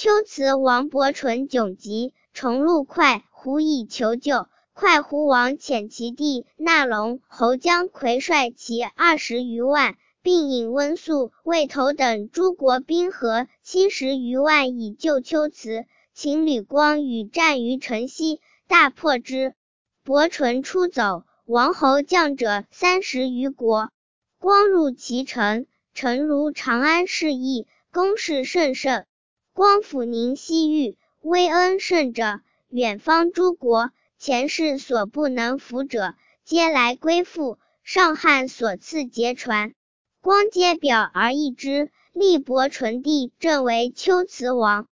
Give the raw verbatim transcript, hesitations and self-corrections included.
龟兹王伯纯窘急，重入快胡以求救。快胡王遣其弟纳龙侯姜夔率其二十余万，并引温宿、魏头等诸国兵合七十余万以救龟兹。秦吕光与战于城西，大破之。伯纯出走，王侯将者三十余国。光入其城，城如长安市邑，宫室甚盛。光抚宁西域，威恩甚者，远方诸国，前世所不能服者，皆来归附。上汉所赐节传，光皆表而易之，立伯纯帝，正为龟兹王。